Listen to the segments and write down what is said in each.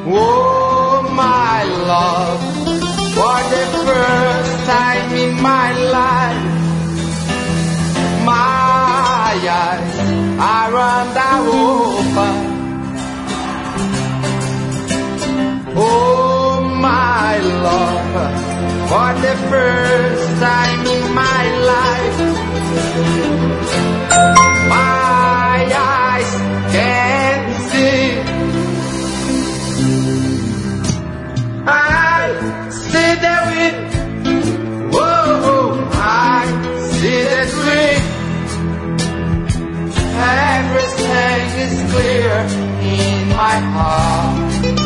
Oh, my love, for the first time in my life, my eyes are under open. Oh, my love, for the first time in my life, my eyes can see. I see the wind, whoa, I see the tree. Everything is clear in my heart.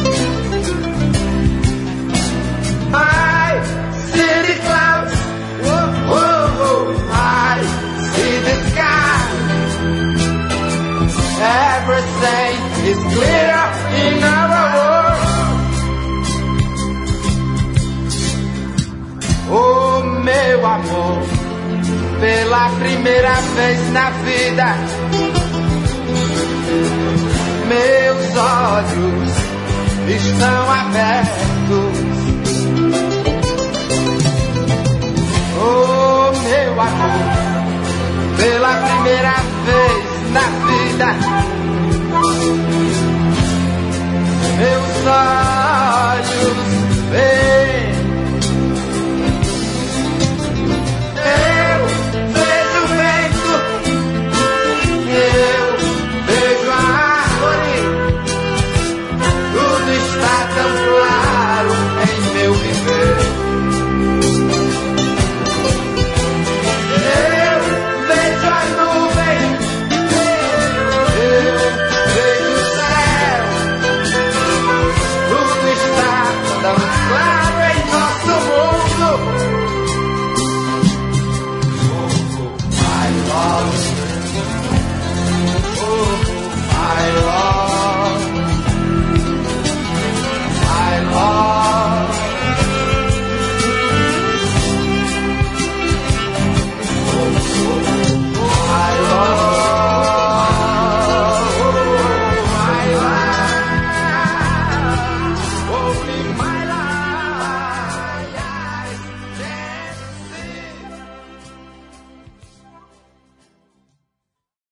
I see the clouds, whoa, I see the sky. Everything is clear in our world. Oh, meu amor, pela primeira vez na vida, meus olhos estão abertos. Oh, meu amor, pela primeira vez na vida, meus olhos